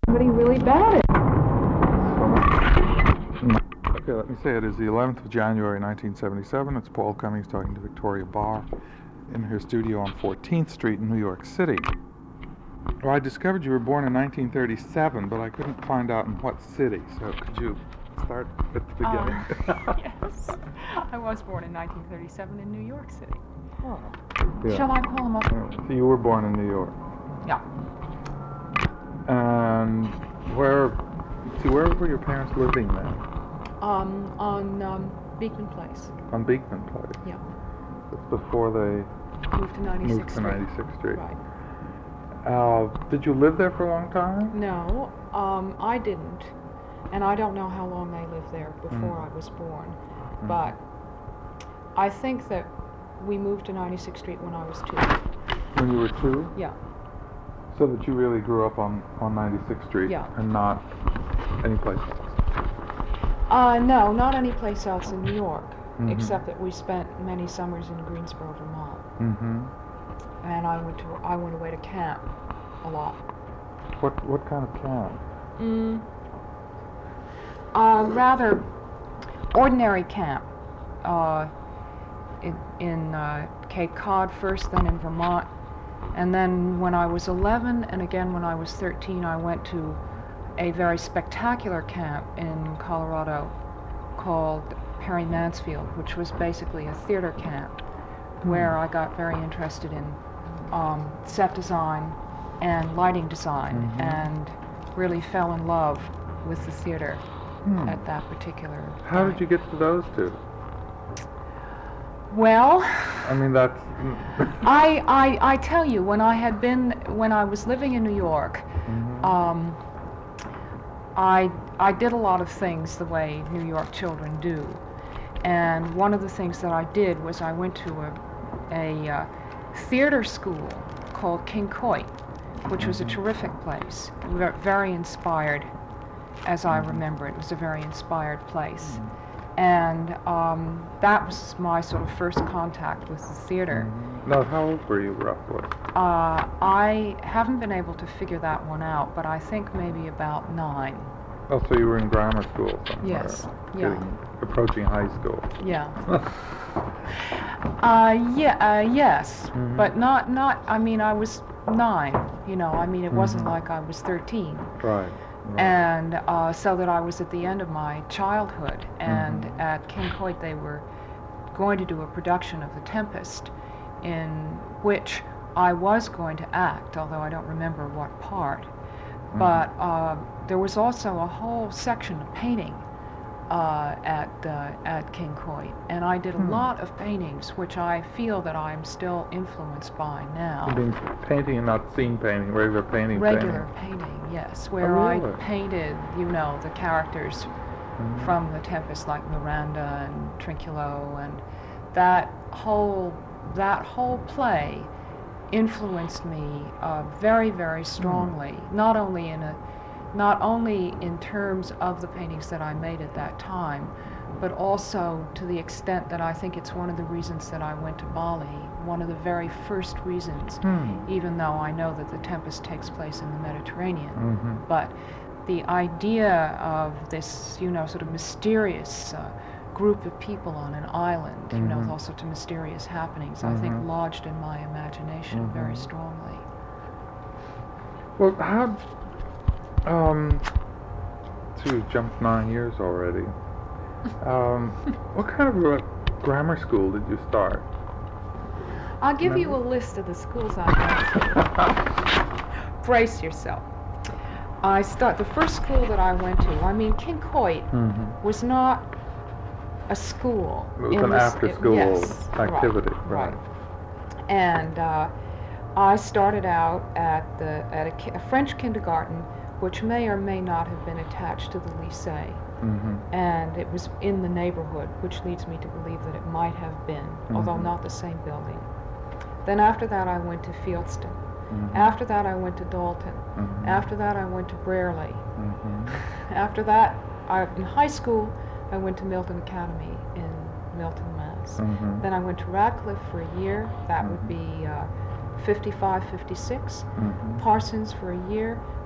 somebody really bad at Okay, let me say it is the 11th of January 1977. It's Paul Cummings talking to Victoria Barr in her studio on 14th Street in New York City. Well, I discovered you were born in 1937, but I couldn't find out in what city, so could you start at the beginning? Yes, I was born in 1937 in New York City. Oh. Yeah. Shall I call him up? So you were born in New York. Yeah. And where were your parents living then? On Beekman Place. On Beekman Place? Yeah. That's before they Moved to 96th moved to Street. 96th Street. Right. Did you live there for a long time? No, I didn't. And I don't know how long they lived there before I was born. But I think that we moved to 96th Street when I was 2. When you were 2? Yeah. So that you really grew up on 96th Street? Yeah. And not anyplace else? No, not any place else in New York, except that we spent many summers in Greensboro, Vermont. And I went away to camp a lot. What kind of camp? Rather ordinary camp. In Cape Cod first, then in Vermont, and then when I was 11, and again when I was 13, I went to a very spectacular camp in Colorado called Perry Mansfield, which was basically a theater camp where I got very interested in set design and lighting design and really fell in love with the theater at that particular time. How did you get to those two? Well, I mean, that's... I tell you, when I was living in New York, I did a lot of things the way New York children do. And one of the things that I did was I went to a theater school called King Coit, which was a terrific place, very inspired, as I remember it. It was a very inspired place. And that was my sort of first contact with the theater. Now, how old were you roughly? I haven't been able to figure that one out, but I think maybe about 9. Oh, so you were in grammar school somewhere? Yes, yeah. Approaching high school. Yeah. Yes, but not, I mean, I was 9, you know, I mean, it wasn't like I was 13. Right. And so that I was at the end of my childhood, and at King Coit they were going to do a production of The Tempest, in which I was going to act, although I don't remember what part. But there was also a whole section of painting at King Coit, and I did a lot of paintings, which I feel that I'm still influenced by now. You mean painting and not scene painting, regular painting? Regular painting, yes, where really? I painted, you know, the characters from The Tempest, like Miranda and Trinculo, and that whole play influenced me very, very strongly. Not only in terms of the paintings that I made at that time, but also to the extent that I think it's one of the reasons that I went to Bali, one of the very first reasons, even though I know that The Tempest takes place in the Mediterranean. But the idea of this, you know, sort of mysterious group of people on an island, you know, with all sorts of mysterious happenings, I think lodged in my imagination very strongly. Well, how... so you jumped 9 years already. What kind of grammar school did you start? I'll give you a list of the schools I went to. Brace yourself. The first school that I went to, I mean, King Coit was not a school. It was an after-school activity. Right. And I started out at a French kindergarten, which may or may not have been attached to the lycée. And it was in the neighborhood, which leads me to believe that it might have been, although not the same building. Then after that I went to Fieldston. After that I went to Dalton. After that I went to Brearley. After that, in high school, I went to Milton Academy in Milton, Mass. Then I went to Radcliffe for a year. That would be 55, 56. Parsons for a year.